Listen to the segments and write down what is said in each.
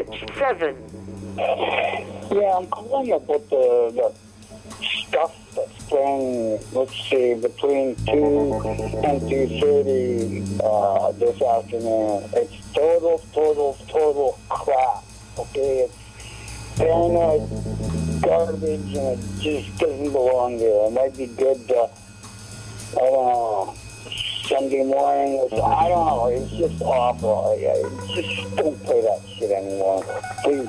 It's 7. Yeah, I'm calling about the stuff that's playing, let's see, between 2 and 2:30 this afternoon. It's total crap, okay? It's paranoid garbage and it just doesn't belong there. It might be good, I don't know, Sunday morning, I don't know, it's just awful. Just don't play that shit anymore, please.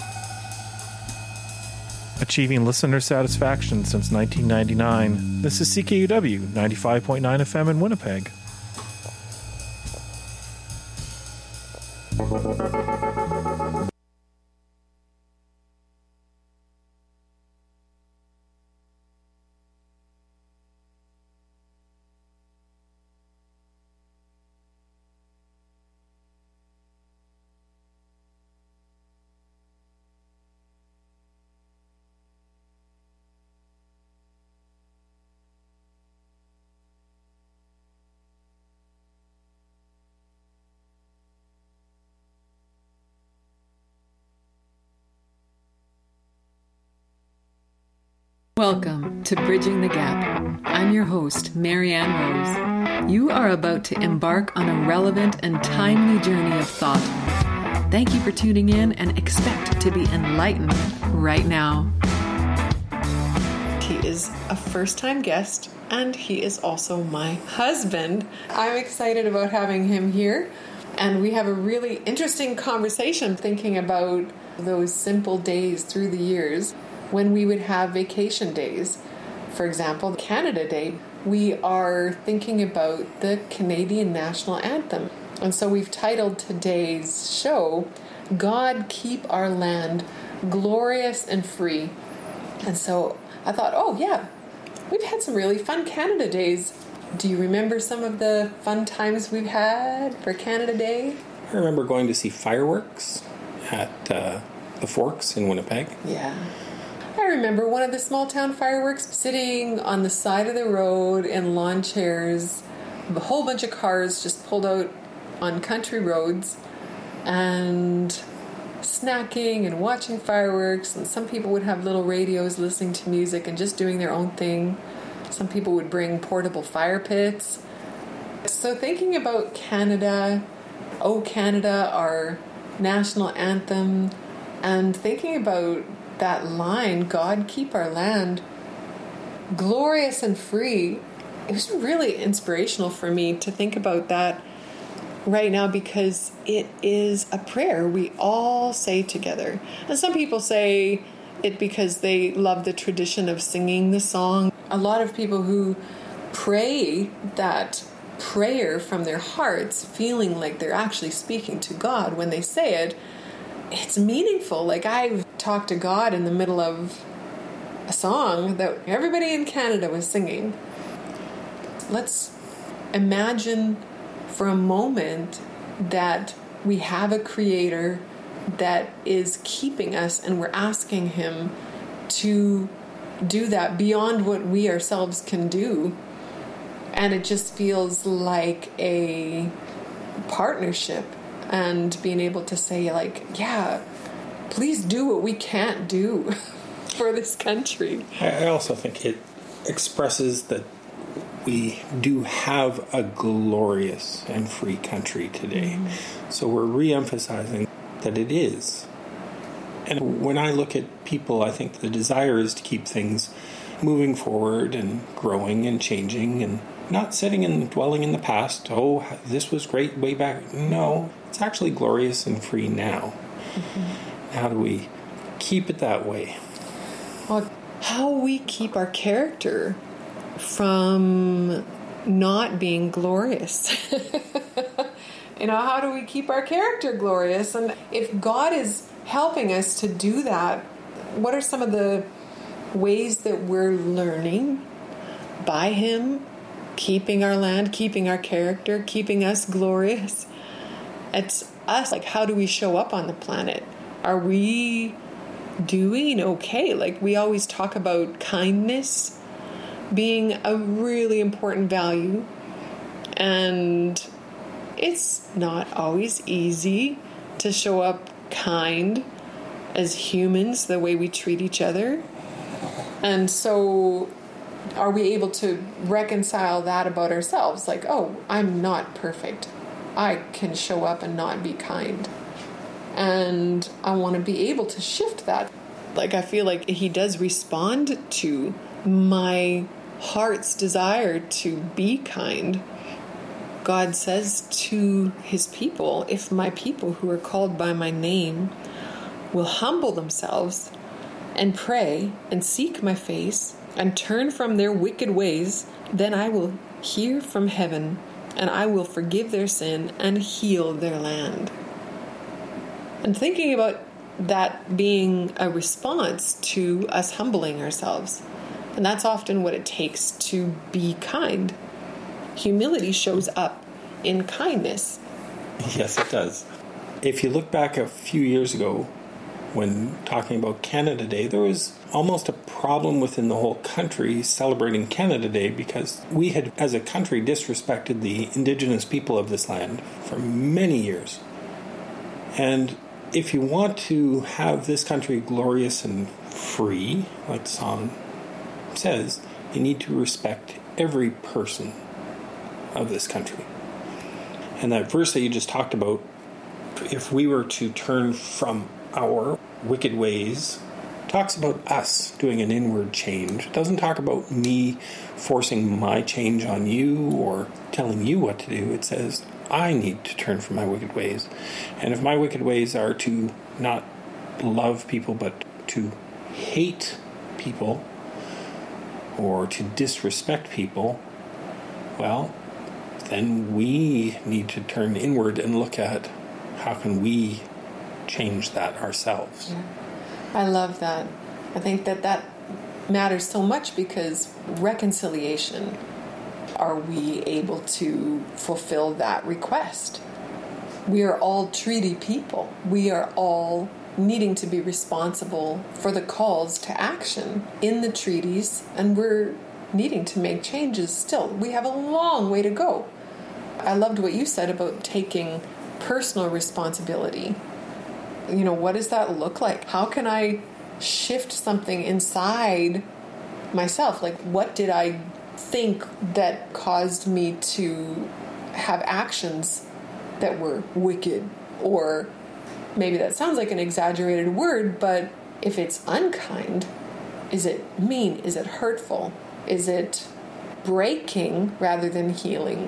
Achieving listener satisfaction since 1999. This is CKUW 95.9 FM in Winnipeg. Welcome to Bridging the Gap. I'm your host, Marianne Rose. You are about to embark on a relevant and timely journey of thought. Thank you for tuning in and expect to be enlightened right now. He is a first-time guest and he is also my husband. I'm excited about having him here, and we have a really interesting conversation thinking about those simple days through the years when we would have vacation days. For example, Canada Day, we are thinking about the Canadian National Anthem. And so we've titled today's show, God Keep Our Land Glorious and Free. And so I thought, oh yeah, we've had some really fun Canada Days. Do you remember some of the fun times we've had for Canada Day? I remember going to see fireworks at the Forks in Winnipeg. Yeah. I remember one of the small town fireworks, sitting on the side of the road in lawn chairs, a whole bunch of cars just pulled out on country roads and snacking and watching fireworks. And some people would have little radios listening to music and just doing their own thing. Some people would bring portable fire pits. So thinking about Canada, Oh Canada, our national anthem, and thinking about that line, God keep our land glorious and free, it was really inspirational for me to think about that right now, because it is a prayer we all say together. And some people say it because they love the tradition of singing the song. A lot of people who pray that prayer from their hearts, feeling like they're actually speaking to God when they say it, it's meaningful. Like, I've talked to God in the middle of a song that everybody in Canada was singing. Let's imagine for a moment that we have a creator that is keeping us, and we're asking him to do that beyond what we ourselves can do. And it just feels like a partnership, and being able to say, like, yeah, please do what we can't do for this country. I also think it expresses that we do have a glorious and free country today. Mm-hmm. So we're re-emphasizing that it is. And when I look at people, I think the desire is to keep things moving forward and growing and changing, and not sitting and dwelling in the past. Oh, this was great way back. No, it's actually glorious and free now. Mm-hmm. How do we keep it that way? Well, how we keep our character from not being glorious. How do we keep our character glorious? And if God is helping us to do that, what are some of the ways that we're learning by him, keeping our land, keeping our character, keeping us glorious? It's us. Like, how do we show up on the planet? Are we doing okay? Like, we always talk about kindness being a really important value, and it's not always easy to show up kind as humans, the way we treat each other. And so are we able to reconcile that about ourselves? Like, oh, I'm not perfect. I can show up and not be kind. And I want to be able to shift that. Like, I feel like he does respond to my heart's desire to be kind. God says to his people, if my people who are called by my name will humble themselves and pray and seek my face and turn from their wicked ways, then I will hear from heaven and I will forgive their sin and heal their land. And thinking about that being a response to us humbling ourselves. And that's often what it takes to be kind. Humility shows up in kindness. Yes, it does. If you look back a few years ago, when talking about Canada Day, there was almost a problem within the whole country celebrating Canada Day because we had, as a country, disrespected the Indigenous people of this land for many years. And if you want to have this country glorious and free, like the song says, you need to respect every person of this country. And that verse that you just talked about, if we were to turn from our wicked ways, talks about us doing an inward change. It doesn't talk about me forcing my change on you or telling you what to do. It says I need to turn from my wicked ways. And if my wicked ways are to not love people but to hate people or to disrespect people, well, then we need to turn inward and look at how can we change that ourselves. Yeah. I love that. I think that matters so much because reconciliation, are we able to fulfill that request? We are all treaty people. We are all needing to be responsible for the calls to action in the treaties, and we're needing to make changes still. We have a long way to go. I loved what you said about taking personal responsibility. You know, what does that look like? How can I shift something inside myself? Like, what did I think that caused me to have actions that were wicked? Or maybe that sounds like an exaggerated word, but if it's unkind, is it mean? Is it hurtful? Is it breaking rather than healing?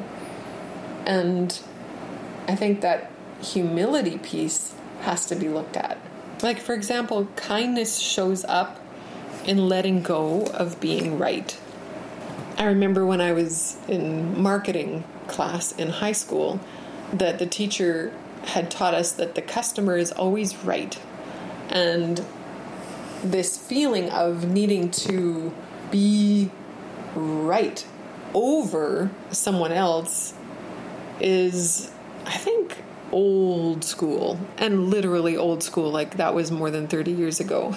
And I think that humility piece has to be looked at. Like, for example, kindness shows up in letting go of being right. I remember when I was in marketing class in high school that the teacher had taught us that the customer is always right. And this feeling of needing to be right over someone else is, I think, old school, and literally old school, like that was more than 30 years ago.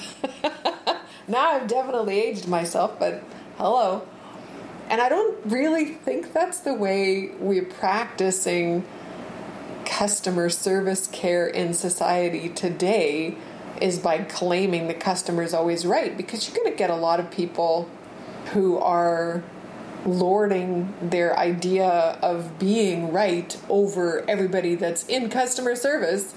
Now I've definitely aged myself, but hello. And I don't really think that's the way we're practicing customer service care in society today, is by claiming the customer's always right, because you're going to get a lot of people who are lording their idea of being right over everybody that's in customer service.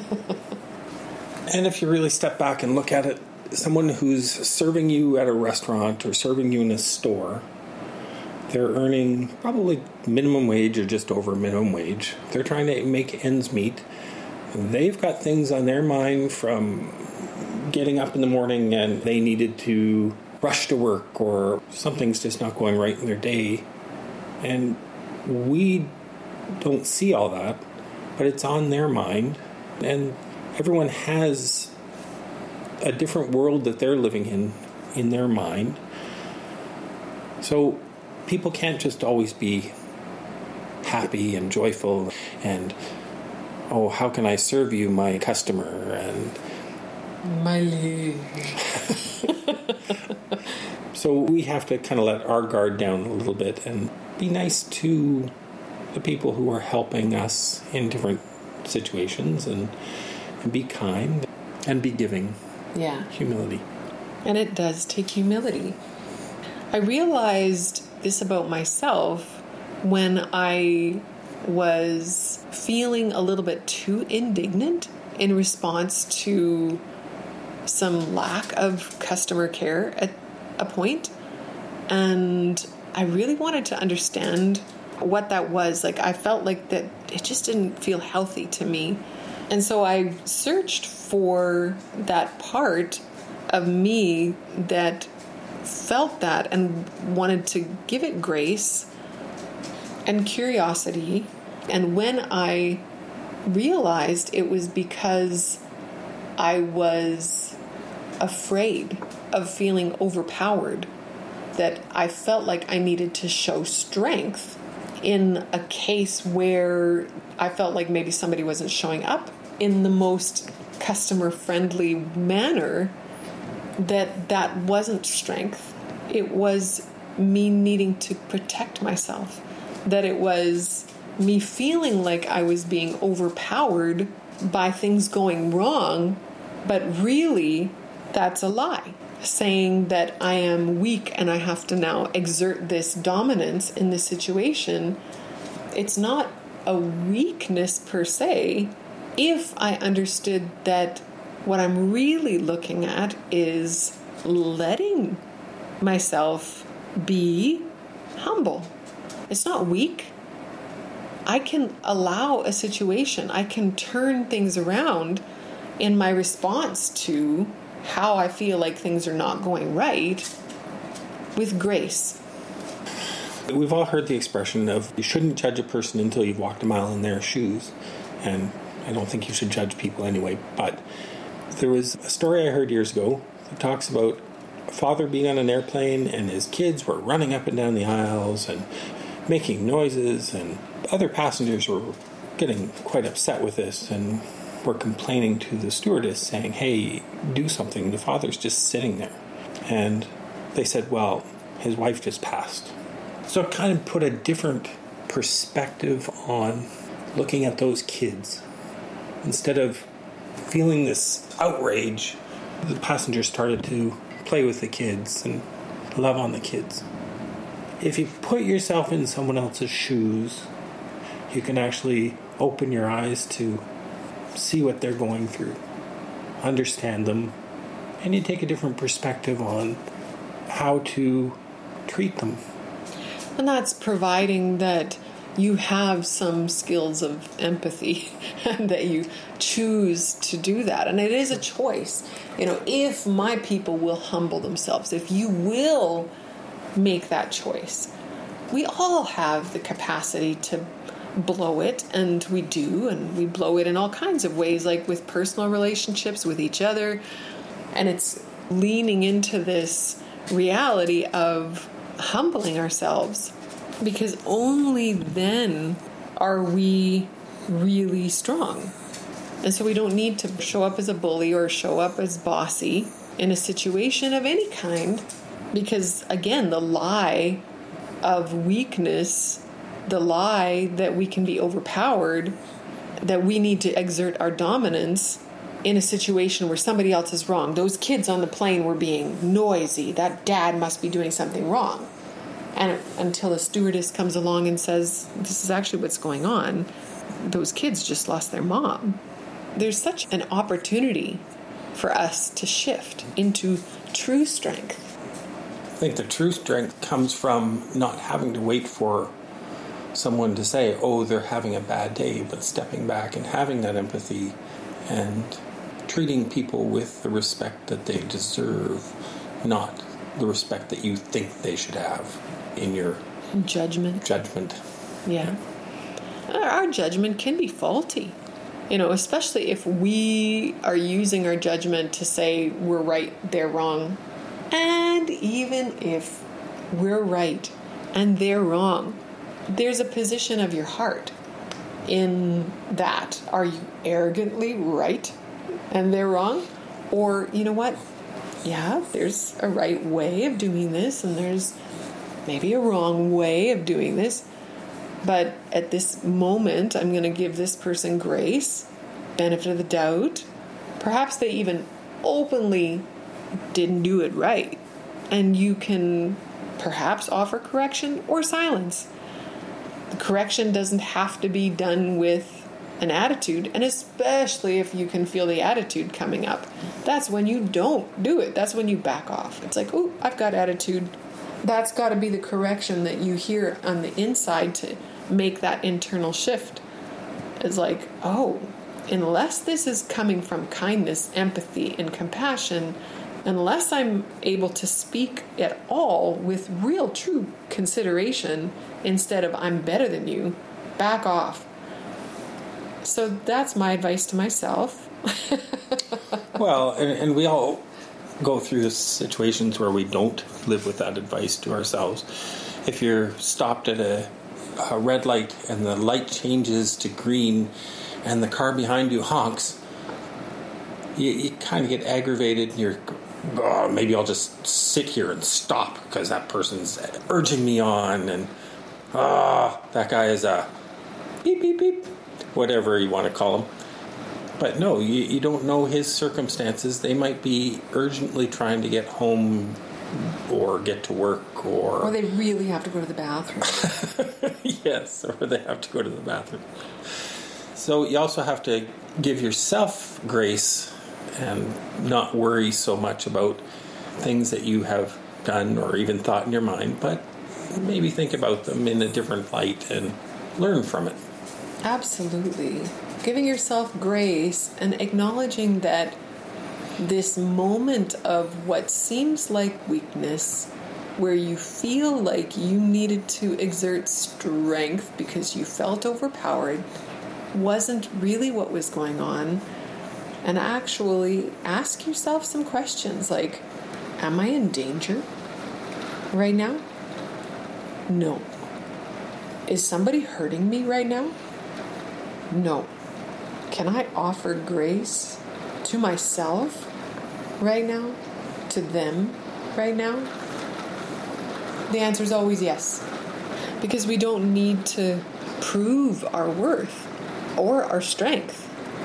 And if you really step back and look at it, someone who's serving you at a restaurant or serving you in a store, they're earning probably minimum wage or just over minimum wage. They're trying to make ends meet. They've got things on their mind, from getting up in the morning and they needed to rush to work, or something's just not going right in their day. And we don't see all that, but it's on their mind. And everyone has a different world that they're living in their mind. So people can't just always be happy and joyful and, oh, how can I serve you, my customer? And my liege. So we have to kind of let our guard down a little bit and be nice to the people who are helping us in different situations, and and be kind and be giving. Yeah. Humility. And it does take humility. I realized this about myself when I was feeling a little bit too indignant in response to some lack of customer care at a point. And I really wanted to understand what that was. Like, I felt like that it just didn't feel healthy to me. And so I searched for that part of me that felt that and wanted to give it grace and curiosity. And when I realized it was because I was afraid of feeling overpowered, that I felt like I needed to show strength in a case where I felt like maybe somebody wasn't showing up in the most customer-friendly manner, that wasn't strength. It was me needing to protect myself. That it was me feeling like I was being overpowered by things going wrong, but really, that's a lie. Saying that I am weak and I have to now exert this dominance in this situation, it's not a weakness per se, if I understood that what I'm really looking at is letting myself be humble. It's not weak. I can allow a situation. I can turn things around in my response to how I feel like things are not going right with grace. We've all heard the expression of you shouldn't judge a person until you've walked a mile in their shoes. And I don't think you should judge people anyway. But there was a story I heard years ago that talks about a father being on an airplane and his kids were running up and down the aisles and making noises, and other passengers were getting quite upset with this and were complaining to the stewardess saying, hey, do something. The father's just sitting there. And they said, well, his wife just passed. So it kind of put a different perspective on looking at those kids. Instead of feeling this outrage, the passengers started to play with the kids and love on the kids. If you put yourself in someone else's shoes, you can actually open your eyes to see what they're going through, understand them, and you take a different perspective on how to treat them. And that's providing that you have some skills of empathy and that you choose to do that. And it is a choice. You know, if my people will humble themselves, if you will make that choice, we all have the capacity to blow it, and we do, and we blow it in all kinds of ways, like with personal relationships with each other. And it's leaning into this reality of humbling ourselves, because only then are we really strong. And so we don't need to show up as a bully or show up as bossy in a situation of any kind, because again, the lie of weakness, the lie that we can be overpowered, that we need to exert our dominance in a situation where somebody else is wrong. Those kids on the plane were being noisy. That dad must be doing something wrong. And until a stewardess comes along and says, this is actually what's going on, those kids just lost their mom. There's such an opportunity for us to shift into true strength. I think the true strength comes from not having to wait for someone to say, oh, they're having a bad day, but stepping back and having that empathy and treating people with the respect that they deserve, not the respect that you think they should have in your judgment. Yeah. Our judgment can be faulty, especially if we are using our judgment to say we're right, they're wrong. And even if we're right and they're wrong, there's a position of your heart in that. Are you arrogantly right and they're wrong? Or, you know what? Yeah, there's a right way of doing this and there's maybe a wrong way of doing this. But at this moment, I'm going to give this person grace benefit of the doubt. Perhaps they even openly didn't do it right. And you can perhaps offer correction or silence. The correction doesn't have to be done with an attitude, and especially if you can feel the attitude coming up. That's when you don't do it. That's when you back off. It's like, oh, I've got attitude. That's got to be the correction that you hear on the inside to make that internal shift. It's like, oh, unless this is coming from kindness, empathy, and compassion, unless I'm able to speak at all with real, true consideration instead of I'm better than you, back off. So that's my advice to myself. Well, and we all go through the situations where we don't live with that advice to ourselves. If you're stopped at a red light and the light changes to green and the car behind you honks, you kind of get aggravated and you're, oh, maybe I'll just sit here and stop because that person's urging me on, and that guy is a beep, beep, beep, whatever you want to call him. But no, you don't know his circumstances. They might be urgently trying to get home or get to work, or they really have to go to the bathroom. Yes, or they have to go to the bathroom. So you also have to give yourself grace and not worry so much about things that you have done or even thought in your mind, but maybe think about them in a different light and learn from it. Absolutely. Giving yourself grace and acknowledging that this moment of what seems like weakness, where you feel like you needed to exert strength because you felt overpowered, wasn't really what was going on. And actually ask yourself some questions like, am I in danger right now? No. Is somebody hurting me right now? No. Can I offer grace to myself right now? To them right now? The answer is always yes. Because we don't need to prove our worth or our strength.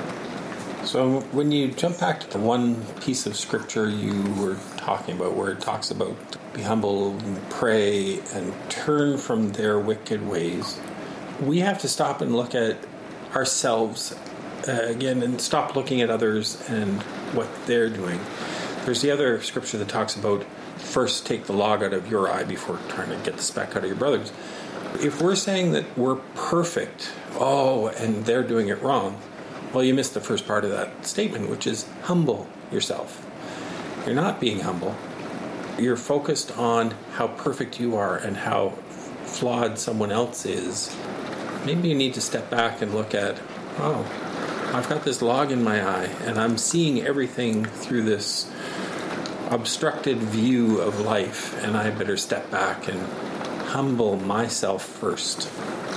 So when you jump back to the one piece of scripture you were talking about, where it talks about be humble and pray and turn from their wicked ways, we have to stop and look at ourselves again and stop looking at others and what they're doing. There's the other scripture that talks about first take the log out of your eye before trying to get the speck out of your brother's. If we're saying that we're perfect, and they're doing it wrong, well, you missed the first part of that statement, which is humble yourself. You're not being humble. You're focused on how perfect you are and how flawed someone else is. Maybe you need to step back and look at, I've got this log in my eye and I'm seeing everything through this obstructed view of life, and I better step back and humble myself first.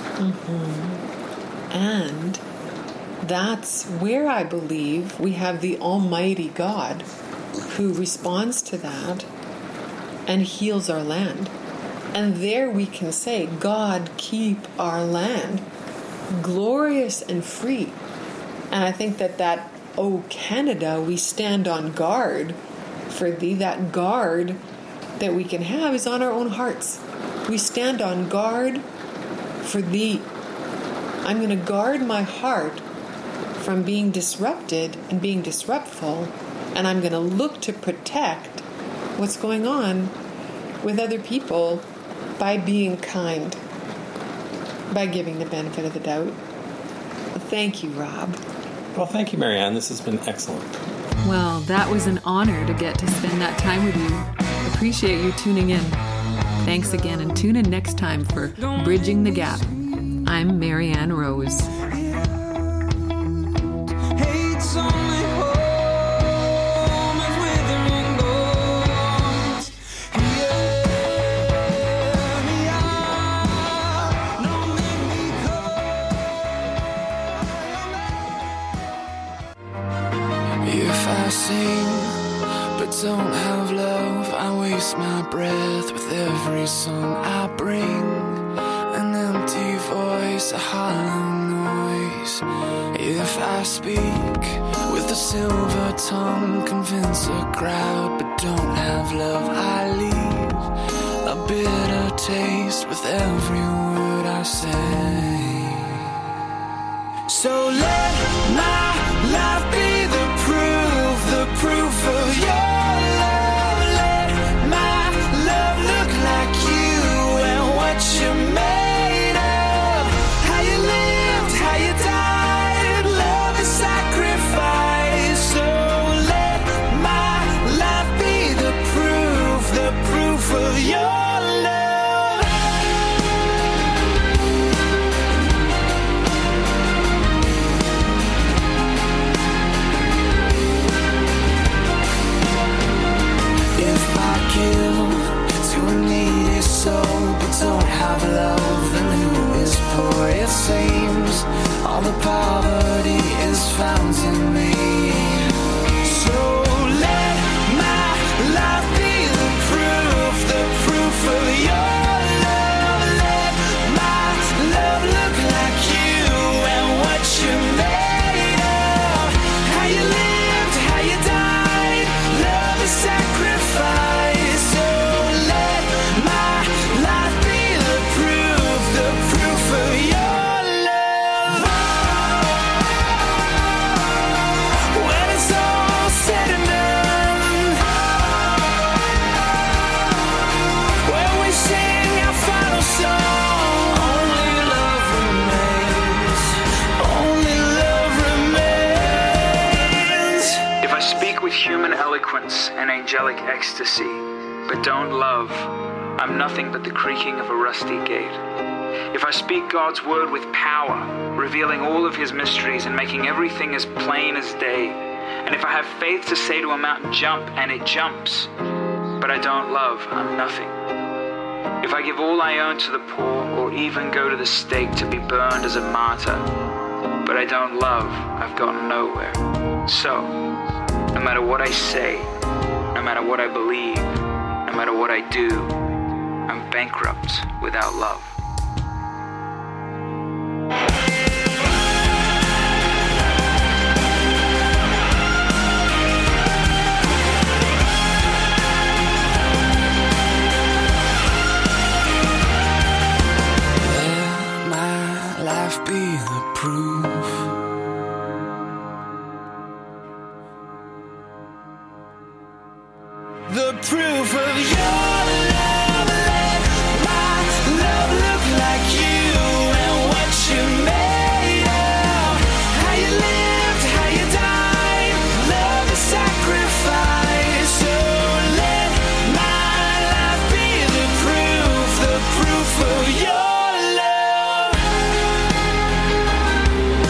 Mm-hmm. And that's where I believe we have the Almighty God who responds to that and heals our land. And there we can say, God, keep our land glorious and free. And I think that, O Canada, we stand on guard for thee. That guard that we can have is on our own hearts. We stand on guard for thee. I'm going to guard my heart from being disrupted and being disruptful, and I'm going to look to protect what's going on with other people by being kind, by giving the benefit of the doubt. Thank you, Rob. Well, thank you, Marianne. This has been excellent. Well, that was an honor to get to spend that time with you. Appreciate you tuning in. Thanks again, and tune in next time for Bridging the Gap. I'm Marianne Rose. Don't have love, I waste my breath with every song I bring. An empty voice, a hollow noise. If I speak with a silver tongue, convince a crowd, but don't have love, I leave a bitter taste with every word I say. So let my life be the proof of your love. Let my love look like you and what you made of. How you lived, how you died, love is sacrifice. So let my life be the proof of your love. If I give to a needy soul but don't have love, then who is poor? It seems all the poverty is found in me. So let my life be the proof of your love. Let my love look like you and what you made of. How you lived, how you died, love is sacrifice. So let my life be the proof of your love. When it's all said and done, when we sing our final song, only love remains. Only love remains. If I speak with human eloquence and angelic ecstasy, but don't love, I'm nothing but the creaking of a rusty gate. If I speak God's word with power, revealing all of his mysteries and making everything as plain as day, and if I have faith to say to a mountain, jump, and it jumps, but I don't love, I'm nothing. If I give all I own to the poor, or even go to the stake to be burned as a martyr, but I don't love, I've gotten nowhere. So, no matter what I say, no matter what I believe, no matter what I do, I'm bankrupt without love. Let my life be the proof. The proof of your love. Let my love look like you and what you made of. How you lived, how you died, love is sacrifice. So let my life be the proof of your love.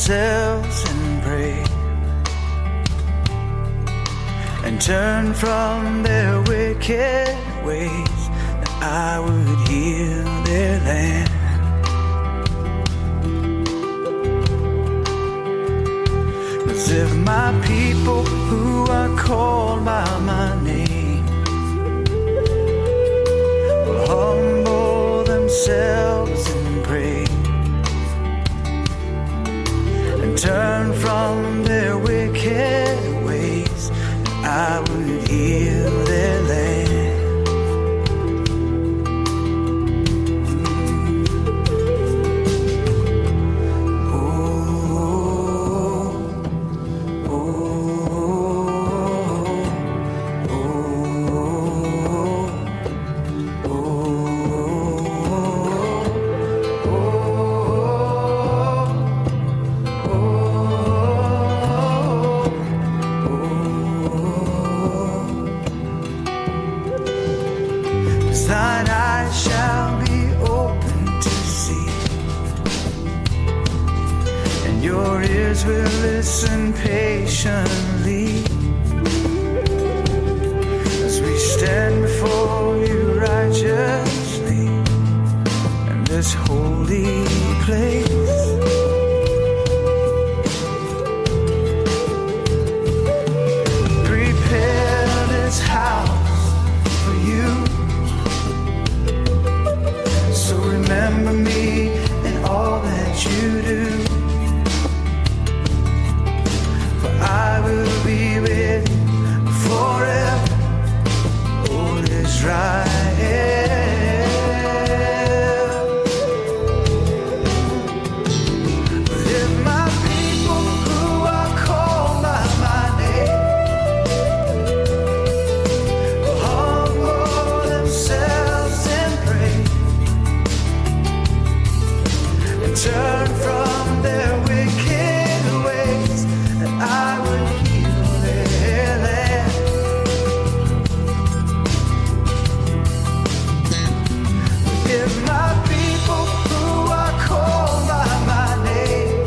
themselves and pray, and turn from their wicked ways, that I would heal their land. 'Cause if my people who are called by my name will humble themselves and pray, and turn from their wicked ways, I would heal their land. Thine eyes shall be open to see, and your ears will listen patiently as we stand before you righteously in this holy place. Prepare this house for you. So remember me in all that you do, for I will be with you forever, old Israel. But if my people who are called by my name will humble themselves and pray, turn from their wicked ways, that I would heal their land. If my people who are called by my name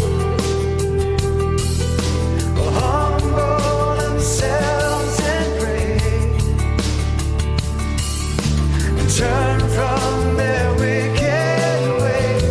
will humble themselves and pray, and turn from their wicked ways,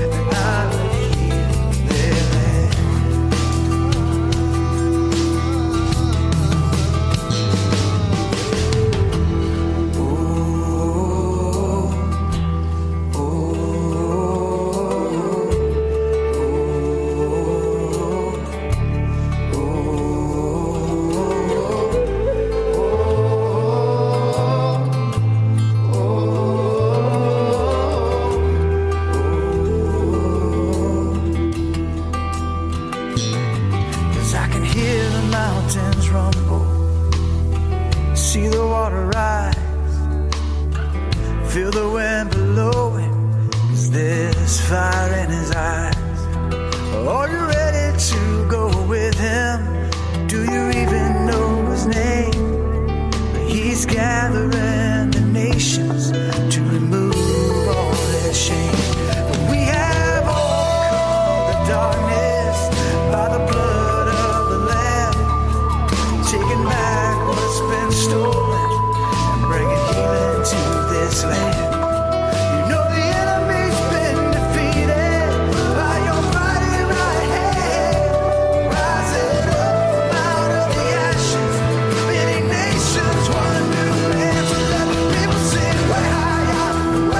see the water rise, feel the wind blowing, 'cause there's fire in his eyes. Are you ready to go with him? Do you even know his name? He's gathering